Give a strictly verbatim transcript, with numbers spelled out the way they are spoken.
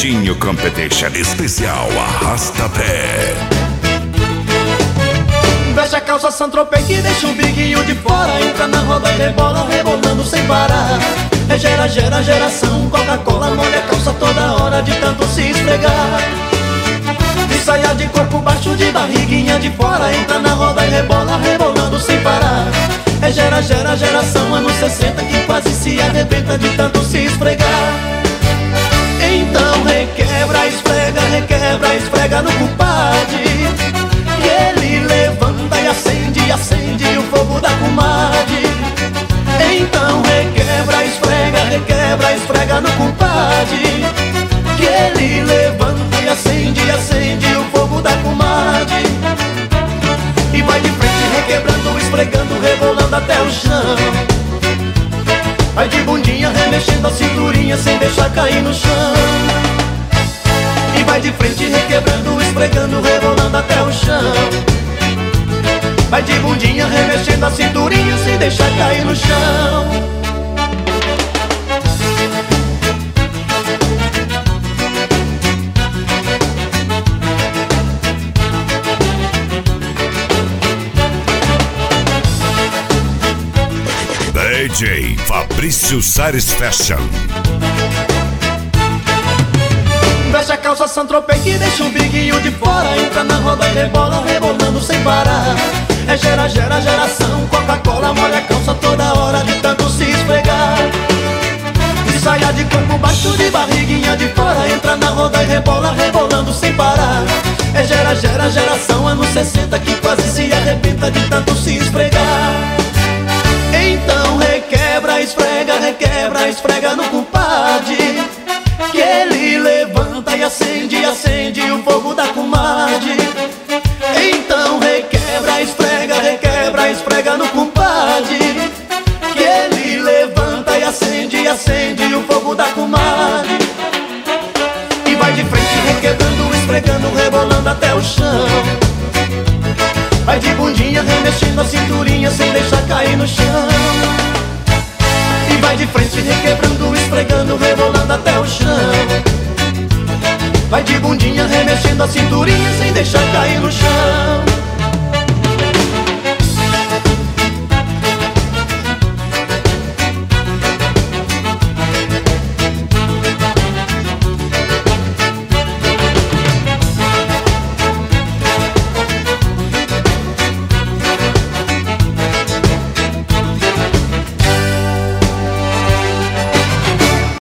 Pretinho Competition especial Arrasta-Pé. Veste a calça Saint-Tropez que deixa um biguinho de fora. Entra na roda e rebola, rebolando sem parar. É gera, gera, geração Coca-Cola, molha a calça toda hora de tanto se esfregar. De saia de corpo baixo, de barriguinha de fora. Entra na roda e rebola, rebolando sem parar. É gera, gera, geração anos sessenta que quase se arrebenta de tanto se esfregar. Então requebra, esfrega, requebra, esfrega no compadre. E ele levanta e acende, acende o fogo da comadre. Então requebra, esfrega, requebra, esfrega no compadre. Que ele levanta e acende, acende o fogo da comadre. E vai de frente requebrando, esfregando, rebolando até o chão. Vai de bundinha remexendo a cinturinha sem deixar cair no chão. E vai de frente requebrando, esfregando, rebolando até o chão. Vai de bundinha remexendo a cinturinha sem deixar cair no chão. D J Fabrício Sares Fashion. Veste a calça Saint-Tropez que deixa um biguinho de fora. Entra na roda e rebola, rebolando sem parar. É gera, gera, geração Coca-Cola, molha a calça toda hora de tanto se esfregar. De saia de corpo baixo, de barriguinha de fora. Entra na roda e rebola, rebolando sem parar. É gera, gera, geração anos sessenta que quase se arrebenta de tanto se esfregar. Então requebra, esfrega, requebra, esfrega no compadre. Que ele levanta e acende, acende o fogo da comadre. Então requebra, esfrega, requebra, esfrega no compadre. Que ele levanta e acende, acende o fogo da comadre. E vai de frente requebrando, esfregando, rebolando até o chão. Vai de bundinha remexendo a cinturinha sem deixar cair no chão. E vai de frente requebrando, esfregando, rebolando até o chão. Vai de bundinha remexendo a cinturinha sem deixar cair no chão.